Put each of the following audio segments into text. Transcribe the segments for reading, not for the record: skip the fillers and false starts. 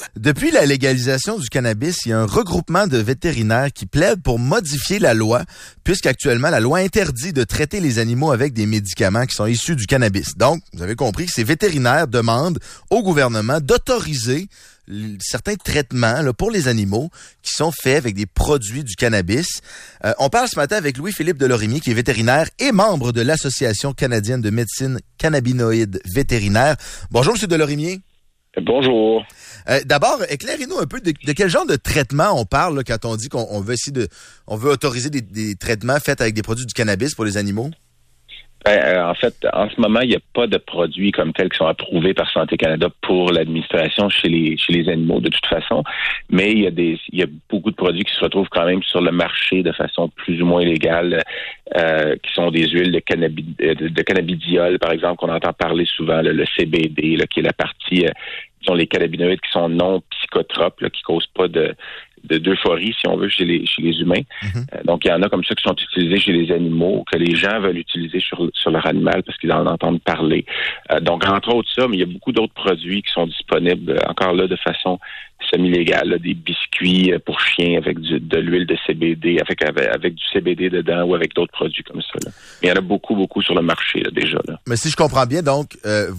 Depuis la légalisation du cannabis, il y a un regroupement de vétérinaires qui plaident pour modifier la loi, puisqu'actuellement, la loi interdit de traiter les animaux avec des médicaments qui sont issus du cannabis. Donc, vous avez compris que ces vétérinaires demandent au gouvernement d'autoriser certains traitements là, pour les animaux qui sont faits avec des produits du cannabis. On parle ce matin avec Louis-Philippe Delorimier, qui est vétérinaire et membre de l'Association canadienne de médecine cannabinoïde vétérinaire. Bonjour, M. Delorimier. Bonjour. D'abord, éclairez-nous un peu de quel genre de traitement on parle là, quand on dit qu'on veut essayer on veut autoriser des traitements faits avec des produits du cannabis pour les animaux. En fait, en ce moment, il n'y a pas de produits comme tels qui sont approuvés par Santé Canada pour l'administration chez les animaux de toute façon, mais il y a beaucoup de produits qui se retrouvent quand même sur le marché de façon plus ou moins légale, qui sont des huiles de cannabidiol, par exemple, qu'on entend parler souvent, le CBD, là, qui est la partie sont les cannabinoïdes qui sont non psychotropes, là, qui causent pas d'euphorie, si on veut, chez les humains. Mm-hmm. Donc, il y en a comme ça qui sont utilisés chez les animaux, que les gens veulent utiliser sur leur animal parce qu'ils en entendent parler. Donc, entre autres ça, mais il y a beaucoup d'autres produits qui sont disponibles, encore là, de façon semi-légale, là, des biscuits pour chiens avec de l'huile de CBD, avec du CBD dedans ou avec d'autres produits comme ça. Là. Mais il y en a beaucoup, beaucoup sur le marché là, déjà. Là. Mais si je comprends bien, donc,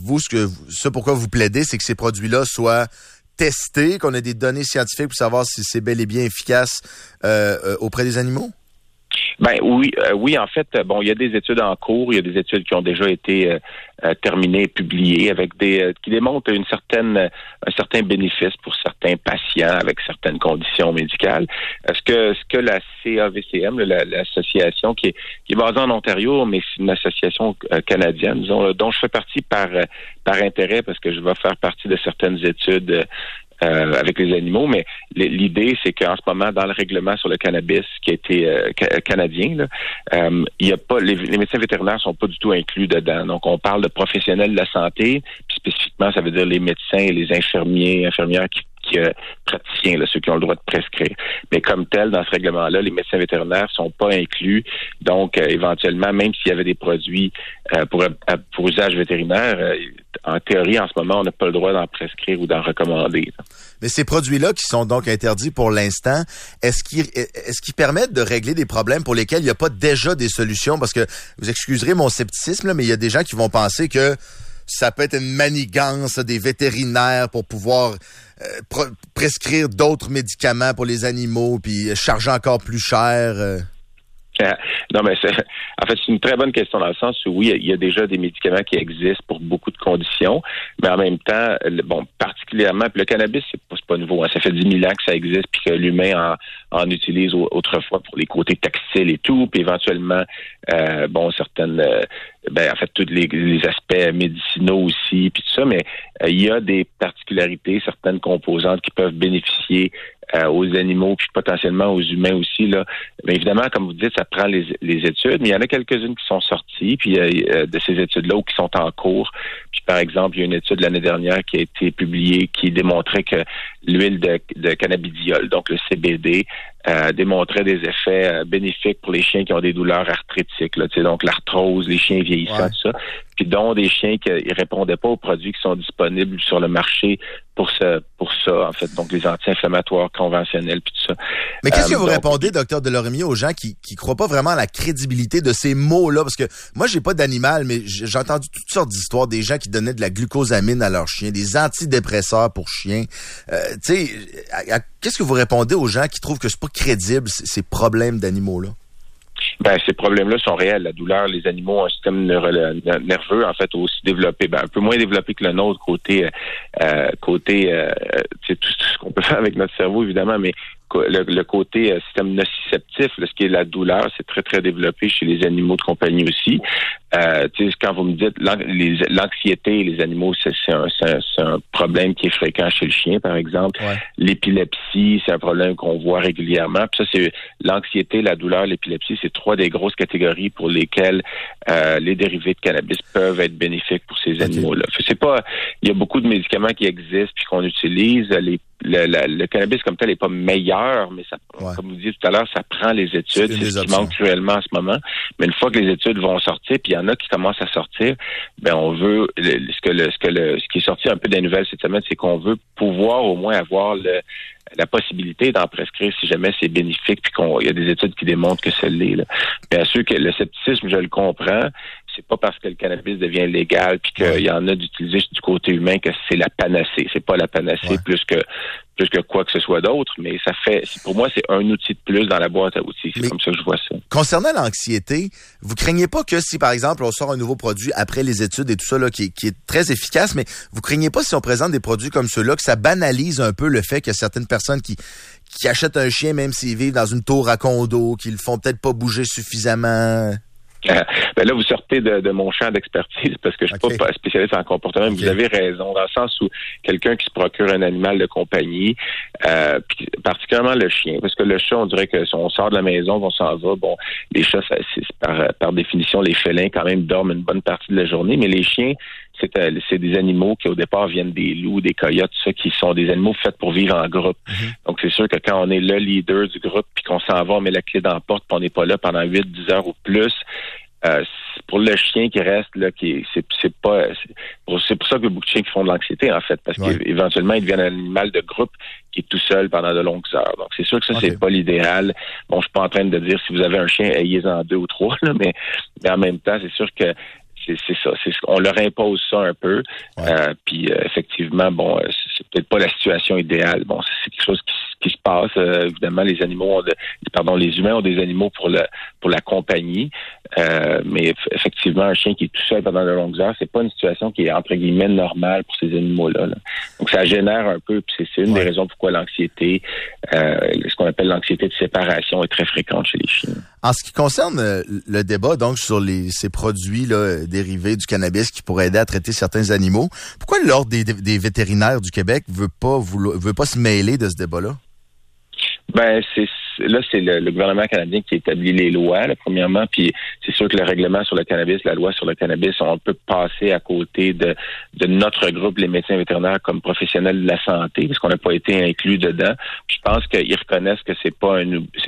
pourquoi vous plaidez, c'est que ces produits-là soient testés, qu'on ait des données scientifiques pour savoir si c'est bel et bien efficace auprès des animaux? Ben oui, en fait, il y a des études en cours, il y a des études qui ont déjà été terminées et publiées avec qui démontrent un certain bénéfice pour certains patients avec certaines conditions médicales. Ce que la CAVCM, l'association qui est basée en Ontario, mais c'est une association canadienne, disons, dont je fais partie par intérêt parce que je vais faire partie de certaines études avec les animaux, mais l'idée, c'est qu'en ce moment, dans le règlement sur le cannabis qui a été canadien, là, il y a pas les médecins vétérinaires sont pas du tout inclus dedans. Donc, on parle de professionnels de la santé, puis spécifiquement, ça veut dire les médecins et les infirmières qui praticiens, là, ceux qui ont le droit de prescrire. Mais comme tel, dans ce règlement-là, les médecins vétérinaires sont pas inclus. Donc, éventuellement, même s'il y avait des produits pour usage vétérinaire, en théorie, en ce moment, on n'a pas le droit d'en prescrire ou d'en recommander. Là. Mais ces produits-là qui sont donc interdits pour l'instant, est-ce qu'ils permettent de régler des problèmes pour lesquels il n'y a pas déjà des solutions? Parce que, vous excuserez mon scepticisme, là, mais il y a des gens qui vont penser que ça peut être une manigance des vétérinaires pour pouvoir prescrire d'autres médicaments pour les animaux puis charger encore plus cher. Non, mais c'est une très bonne question dans le sens où oui, il y a déjà des médicaments qui existent pour beaucoup de conditions, mais en même temps, particulièrement, puis le cannabis, c'est pas nouveau, hein, ça fait 10 000 ans que ça existe, puis que l'humain en utilise autrefois pour les côtés textiles et tout, puis éventuellement, certaines, tous les aspects médicinaux aussi, puis tout ça, mais il y a des particularités, certaines composantes qui peuvent bénéficier aux animaux, puis potentiellement aux humains aussi, là. Mais évidemment, comme vous dites, ça prend les études, mais il y en a quelques-unes qui sont sorties, puis de ces études-là ou qui sont en cours. Puis par exemple, il y a une étude l'année dernière qui a été publiée qui démontrait que l'huile de cannabidiol, donc le CBD, démontrait des effets bénéfiques pour les chiens qui ont des douleurs arthritiques, là, donc l'arthrose, les chiens vieillissants, tout ça, puis dont des chiens qui ne répondaient pas aux produits qui sont disponibles sur le marché pour ça, en fait, donc les anti-inflammatoires conventionnels, puis tout ça. Mais qu'est-ce que vous répondez, Dr Delorimier, aux gens qui croient pas vraiment à la crédibilité de ces mots-là? Parce que moi, j'ai pas d'animal, mais j'ai entendu toutes sortes d'histoires, des gens qui donnaient de la glucosamine à leurs chiens, des antidépresseurs pour chiens. Qu'est-ce que vous répondez aux gens qui trouvent que c'est pas crédible, ces problèmes d'animaux-là? Ces problèmes-là sont réels. La douleur, les animaux ont un système nerveux, en fait, aussi développé, un peu moins développé que le nôtre, côté tout ce qu'on peut faire avec notre cerveau, évidemment, mais le côté système nociceptif, ce qui est la douleur, c'est très, très développé chez les animaux de compagnie aussi. Quand vous me dites l'anxiété et les animaux, c'est un problème qui est fréquent chez le chien, par exemple. Ouais. L'épilepsie, c'est un problème qu'on voit régulièrement. Puis ça, c'est l'anxiété, la douleur, l'épilepsie, c'est 3 des grosses catégories pour lesquelles les dérivés de cannabis peuvent être bénéfiques pour ces animaux-là. Il y a beaucoup de médicaments qui existent puis qu'on utilise. le cannabis comme tel n'est pas meilleur, mais ça, comme vous disiez tout à l'heure, ça prend les études. C'est ce qui manque cruellement en ce moment. Mais une fois que les études vont sortir, puis il y en a qui commencent à sortir, ben on veut ce qui est sorti un peu des nouvelles cette semaine, c'est qu'on veut pouvoir au moins avoir la possibilité d'en prescrire si jamais c'est bénéfique, puis qu'il y a des études qui démontrent que ça l'est. Là. Bien sûr que le scepticisme, je le comprends. C'est pas parce que le cannabis devient légal puis qu'il y en a d'utiliser du côté humain que c'est la panacée. C'est pas la panacée plus que quoi que ce soit d'autre, mais ça fait, pour moi, c'est un outil de plus dans la boîte à outils. C'est comme ça que je vois ça. Concernant l'anxiété, vous craignez pas que si, par exemple, on sort un nouveau produit après les études et tout ça, là, qui est très efficace, mais vous craignez pas si on présente des produits comme ceux-là, que ça banalise un peu le fait que certaines personnes qui achètent un chien, même s'ils vivent dans une tour à condo, qui le font peut-être pas bouger suffisamment? Ben là, vous sortez de mon champ d'expertise parce que je suis pas spécialiste en comportement. Mais vous avez raison, dans le sens où quelqu'un qui se procure un animal de compagnie, puis particulièrement le chien, parce que le chat, on dirait que si on sort de la maison, on s'en va. Bon, les chats, c'est par définition, les félins quand même dorment une bonne partie de la journée, mais les chiens, c'est des animaux qui au départ viennent des loups, des coyotes, tout ça, qui sont des animaux faits pour vivre en groupe. Donc c'est sûr que quand on est le leader du groupe, puis qu'on s'en va, on met la clé dans la porte, puis on n'est pas là pendant 8-10 heures ou plus, pour le chien qui reste là, c'est pour ça que beaucoup de chiens qui font de l'anxiété en fait, parce qu'éventuellement ils deviennent un animal de groupe qui est tout seul pendant de longues heures. Donc c'est sûr que ça c'est pas l'idéal. Bon, je suis pas en train de dire si vous avez un chien, ayez-en 2 ou 3 là, mais en même temps c'est sûr que c'est ça. On leur impose ça un peu. Puis effectivement, bon, c'est peut-être pas la situation idéale. Bon, c'est quelque chose qui se passe. Évidemment, les humains ont des animaux pour la compagnie. Mais effectivement, un chien qui est tout seul pendant de longues heures, c'est pas une situation qui est entre guillemets normale pour ces animaux-là. Là. Donc ça génère un peu. Puis c'est une des raisons pourquoi l'anxiété, ce qu'on appelle l'anxiété de séparation, est très fréquente chez les chiens. En ce qui concerne le débat donc sur ces produits là, dérivés du cannabis qui pourraient aider à traiter certains animaux, pourquoi l'Ordre des vétérinaires du Québec veut pas se mêler de ce débat-là? Ben c'est le gouvernement canadien qui établit les lois, là, premièrement, puis c'est sûr que le règlement sur le cannabis, la loi sur le cannabis, on peut passer à côté de notre groupe, les médecins vétérinaires, comme professionnels de la santé, parce qu'on n'a pas été inclus dedans. Puis je pense qu'ils reconnaissent que c'est pas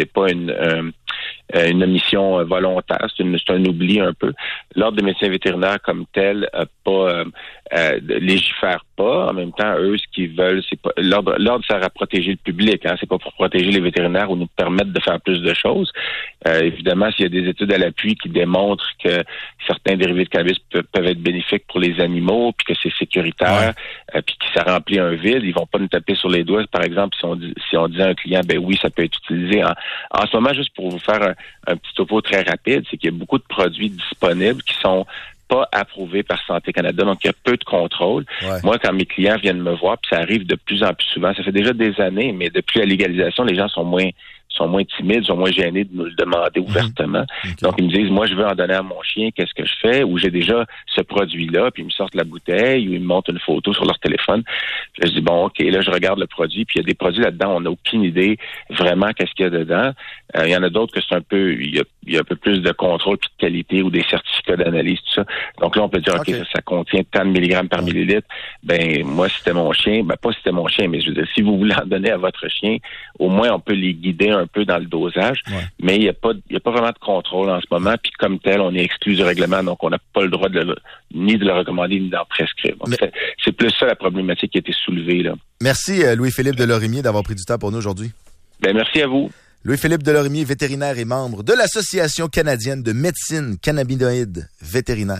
une omission volontaire, c'est un oubli un peu. L'Ordre des médecins vétérinaires comme tel légifère pas. En même temps, eux, ce qu'ils veulent, c'est pas l'ordre sert à protéger le public, hein. C'est pas pour protéger les vétérinaires ou nous permettre de faire plus de choses. Évidemment, s'il y a des études à l'appui qui démontrent que certains dérivés de cannabis peuvent être bénéfiques pour les animaux, puis que c'est sécuritaire, puis que ça remplit un vide, ils vont pas nous taper sur les doigts. Par exemple, si on dit à un client, ben oui, ça peut être utilisé. En ce moment, juste pour vous faire un petit topo très rapide, c'est qu'il y a beaucoup de produits disponibles qui sont pas approuvé par Santé Canada, donc il y a peu de contrôle. Moi, quand mes clients viennent me voir, puis ça arrive de plus en plus souvent, ça fait déjà des années, mais depuis la légalisation, les gens sont moins timides, sont moins gênés de nous le demander ouvertement. Donc, ils me disent, moi, je veux en donner à mon chien, qu'est-ce que je fais? Ou j'ai déjà ce produit-là, puis ils me sortent la bouteille, ou ils me montrent une photo sur leur téléphone. Puis là, je dis, bon, OK, là, je regarde le produit, puis il y a des produits là-dedans, on n'a aucune idée vraiment qu'est-ce qu'il y a dedans. Il y en a d'autres que c'est un peu, il y a un peu plus de contrôle puis de qualité ou des certificats d'analyse, tout ça. Donc là, on peut dire, OK, ça contient tant de milligrammes par millilitre. Ben, moi, si c'était mon chien, ben, pas si c'était mon chien, mais je veux dire, si vous voulez en donner à votre chien, au moins, on peut les guider un peu dans le dosage, mais il n'y a pas vraiment de contrôle en ce moment, puis comme tel, on est exclu du règlement, donc on n'a pas le droit ni de le recommander, ni d'en prescrire. Donc, c'est plus ça la problématique qui a été soulevée, là. Merci, Louis-Philippe Delorimier, d'avoir pris du temps pour nous aujourd'hui. Ben, merci à vous. Louis-Philippe Delorimier, vétérinaire et membre de l'Association canadienne de médecine cannabinoïde vétérinaire.